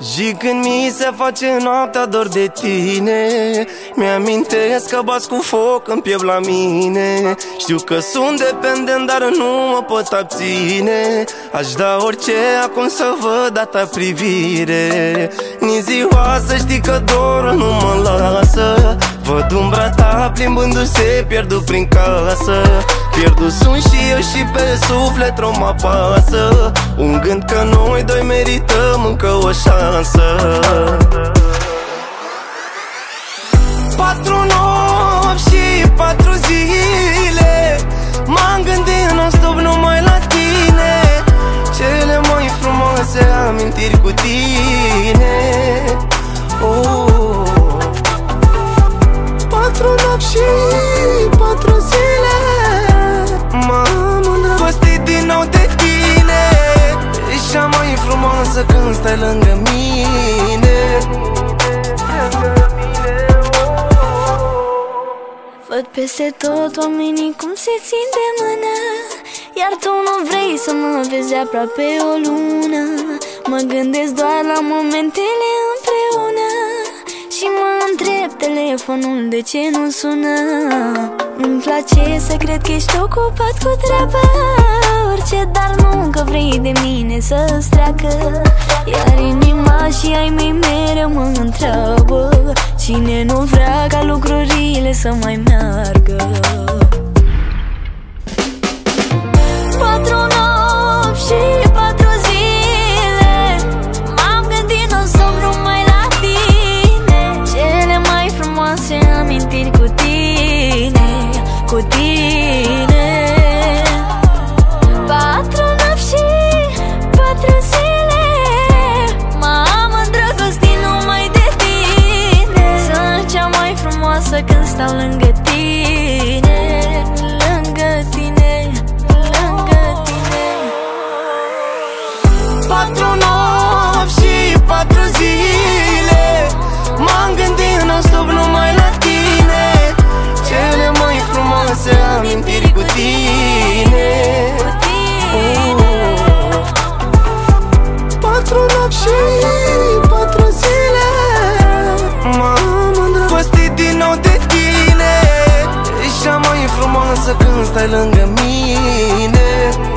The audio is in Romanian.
Și când mi se face noaptea dor de tine, mi-amintesc că bați cu foc în piept la mine. Știu că sunt dependent, dar nu mă pot abține. Aș da orice acum să văd a ta privire. Nici ziua să știi că dorul nu mă lasă. Văd umbra ta plimbându-se pierdut prin casă. Pierdut sunt și eu și pe suflet rom apasă un gând că noi doi merităm încă o șansă. 4 nopți și 4 zile m-am gândit non-stop numai la tine. Cele mai frumoase amintiri cu tine. 4 nopți și 4 zile m-am îndrăgostit din nou de tine. Ești cea mai frumoasă când stai lângă mine. Văd peste tot oamenii cum se țin de mână, iar tu nu vrei să mă vezi aproape o lună. Mă gândesc doar la momentele împreună și mă întreb telefonul de ce nu sună. Îmi place să cred că ești ocupat cu treaba, orice, dar nu că vrei de mine să-ți treacă. Iar inima și ai mei mereu mă întreabă cine nu vrea ca lucrurile să mai meargă. 4 nopți și 4 zile m-am gândit non-stop numai la tine. Cele mai frumoase amintiri cu tine, cu tine. 4 nopți și 4 zile m-am îndrăgostit numai de tine. Sunt cea mai frumoasă când stau lângă tine, lângă tine, lângă tine. 4 nopți și 4 zile m-am gândit non-stop numai la tine. Cele mai frumoase amintiri cu tine. 4 nopți și 4 zile m-am îndrăgostit din nou de tine. Ești cea mai frumoasă când stai lângă mine.